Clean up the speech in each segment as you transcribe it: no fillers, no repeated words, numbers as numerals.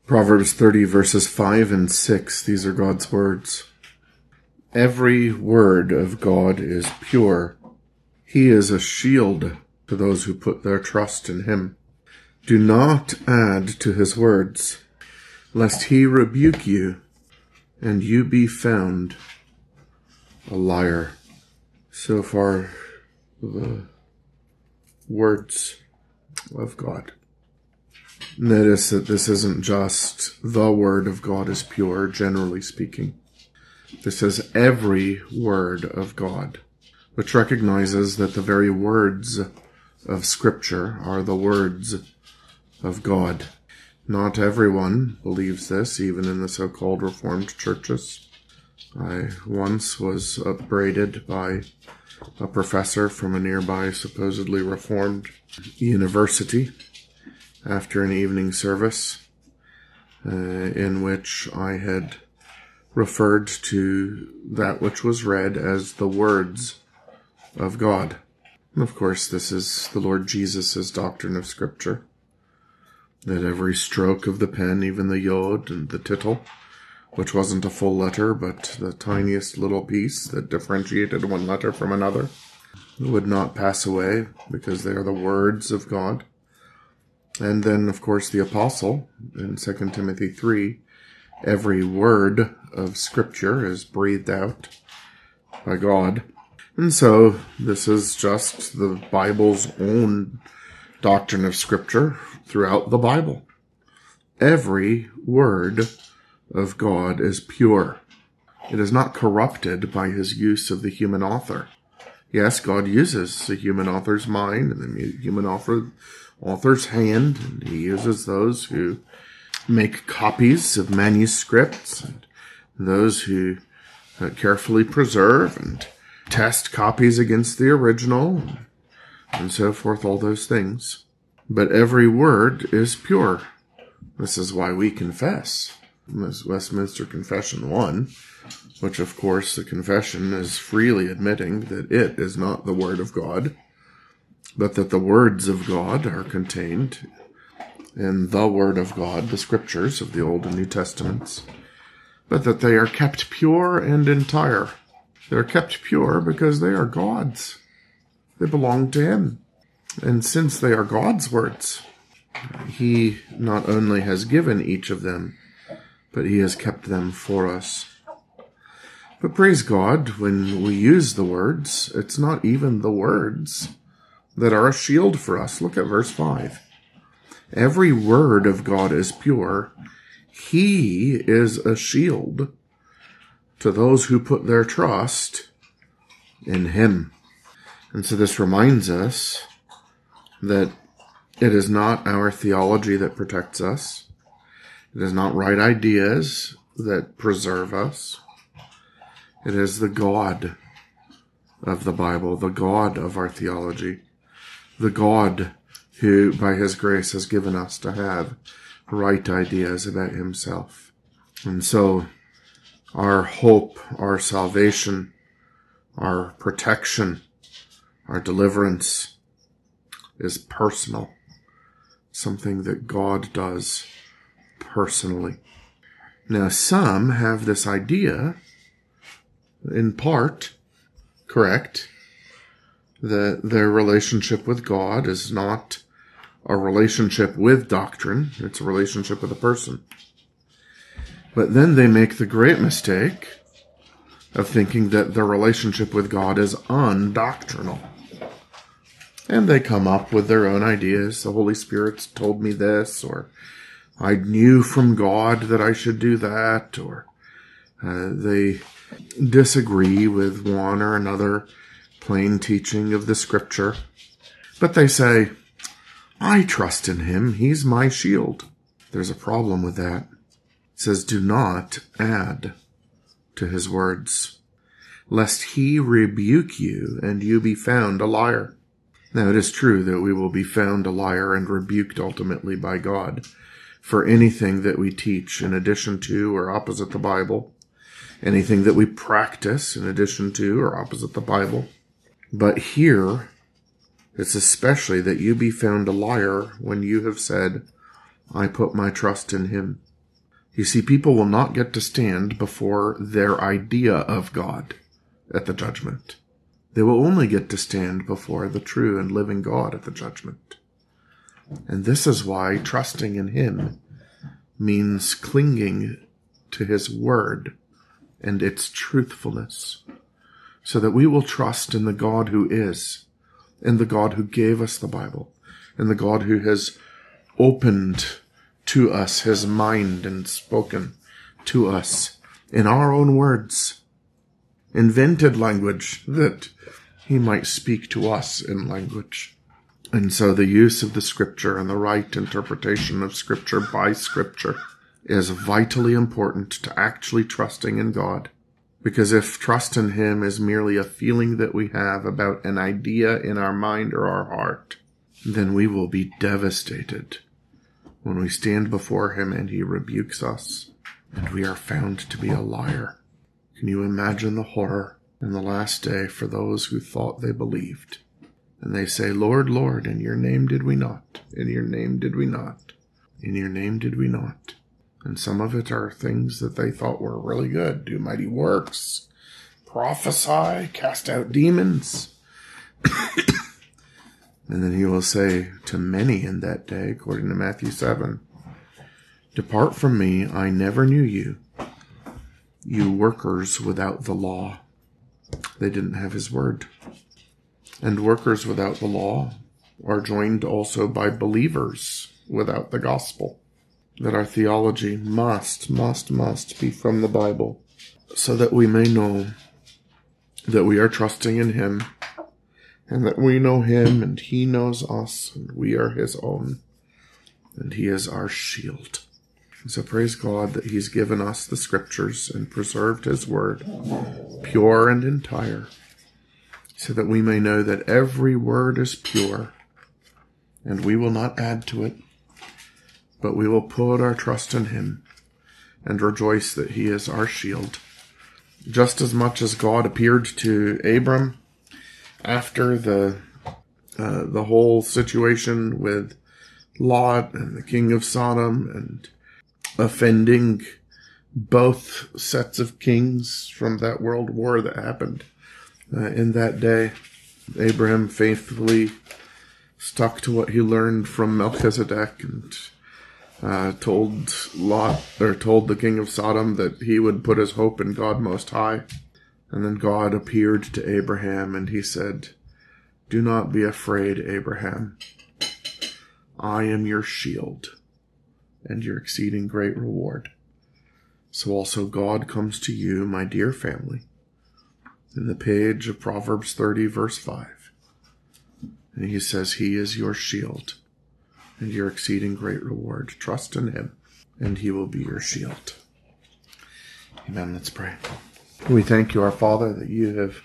Proverbs 30 verses 5 and 6, these are God's words. Every word of God is pure. He is a shield to those who put their trust in him. Do not add to his words, lest he rebuke you, and you be found a liar. So far, the words of God. Notice that this isn't just the word of God is pure, generally speaking. This is every word of God, which recognizes that the very words of Scripture are the words of God. Not everyone believes this, even in the so-called Reformed churches. I once was upbraided by a professor from a nearby supposedly Reformed university after an evening service in which I had referred to that which was read as the words of God. And of course, this is the Lord Jesus' doctrine of Scripture, that every stroke of the pen, even the yod and the tittle, which wasn't a full letter, but the tiniest little piece that differentiated one letter from another, would not pass away because they are the words of God. And then, of course, the apostle in 2 Timothy 3, every word of Scripture is breathed out by God. And so this is just the Bible's own doctrine of Scripture throughout the Bible. Every word of God is pure. It is not corrupted by his use of the human author. Yes, God uses the human author's mind and the human author's hand, and he uses those who make copies of manuscripts and those who carefully preserve and test copies against the original and so forth, all those things. But every word is pure. This is why we confess. This Westminster Confession 1, which of course the confession is freely admitting that it is not the word of God, but that the words of God are contained in the Word of God, the Scriptures of the Old and New Testaments, but that they are kept pure and entire. They are kept pure because they are God's. They belong to him. And since they are God's words, he not only has given each of them, but he has kept them for us. But praise God, when we use the words, it's not even the words that are a shield for us. Look at verse 5. Every word of God is pure. He is a shield to those who put their trust in him. And so this reminds us that it is not our theology that protects us. It is not right ideas that preserve us. It is the God of the Bible, the God of our theology, the God who, by his grace, has given us to have right ideas about himself. And so our hope, our salvation, our protection, our deliverance is personal, something that God does personally. Now, some have this idea, in part correct, that their relationship with God is not a relationship with doctrine, it's a relationship with a person. But then they make the great mistake of thinking that their relationship with God is undoctrinal. And they come up with their own ideas. The Holy Spirit told me this, or I knew from God that I should do that, or they disagree with one or another plain teaching of the Scripture. But they say, I trust in him. He's my shield. There's a problem with that. It says, do not add to his words, lest he rebuke you and you be found a liar. Now, it is true that we will be found a liar and rebuked ultimately by God for anything that we teach in addition to or opposite the Bible, anything that we practice in addition to or opposite the Bible. But here, it's especially that you be found a liar when you have said, I put my trust in him. You see, people will not get to stand before their idea of God at the judgment. They will only get to stand before the true and living God at the judgment. And this is why trusting in him means clinging to his word and its truthfulness, so that we will trust in the God who is, in the God who gave us the Bible, in the God who has opened to us his mind and spoken to us in our own words, invented language that he might speak to us in language. And so the use of the scripture and the right interpretation of scripture by scripture is vitally important to actually trusting in God. Because if trust in him is merely a feeling that we have about an idea in our mind or our heart, then we will be devastated when we stand before him and he rebukes us and we are found to be a liar. Can you imagine the horror in the last day for those who thought they believed? And they say, Lord, Lord, in your name did we not? In your name did we not? In your name did we not? And some of it are things that they thought were really good. Do mighty works, prophesy, cast out demons. And then he will say to many in that day, according to Matthew 7, depart from me, I never knew you, you workers without the law. They didn't have his word. And workers without the law are joined also by believers without the gospel. That our theology must be from the Bible, so that we may know that we are trusting in him, and that we know him and he knows us, and we are his own, and he is our shield. And so praise God that he's given us the scriptures and preserved his word, pure and entire, so that we may know that every word is pure, and we will not add to it, but we will put our trust in him and rejoice that he is our shield. Just as much as God appeared to Abram after the whole situation with Lot and the king of Sodom and offending both sets of kings from that world war that happened in that day, Abraham faithfully stuck to what he learned from Melchizedek and told the king of Sodom that he would put his hope in God Most High. And then God appeared to Abraham and he said, do not be afraid, Abraham. I am your shield and your exceeding great reward. So also God comes to you, my dear family, in the page of Proverbs 30, verse 5. And he says he is your shield and your exceeding great reward. Trust in him, and he will be your shield. Amen. Let's pray. We thank you, our Father, that you have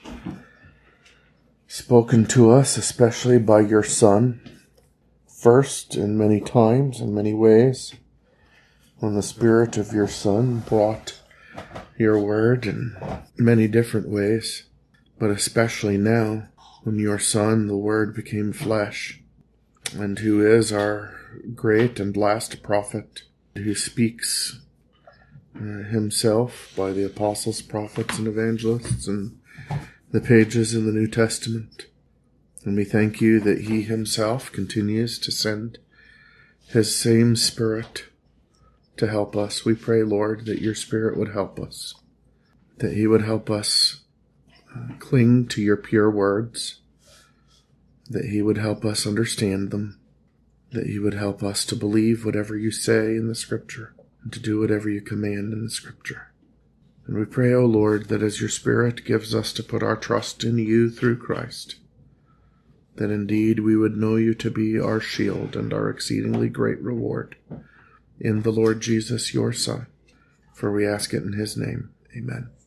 spoken to us, especially by your Son, first in many times, in many ways, when the Spirit of your Son brought your word in many different ways, but especially now, when your Son, the Word, became flesh, and who is our great and last prophet, who speaks himself by the apostles, prophets, and evangelists, and the pages in the New Testament. And we thank you that he himself continues to send his same Spirit to help us. We pray, Lord, that your Spirit would help us, that he would help us cling to your pure words, that he would help us understand them, that he would help us to believe whatever you say in the Scripture, and to do whatever you command in the Scripture. And we pray, O Lord, that as your Spirit gives us to put our trust in you through Christ, that indeed we would know you to be our shield and our exceedingly great reward in the Lord Jesus, your Son. For we ask it in his name. Amen.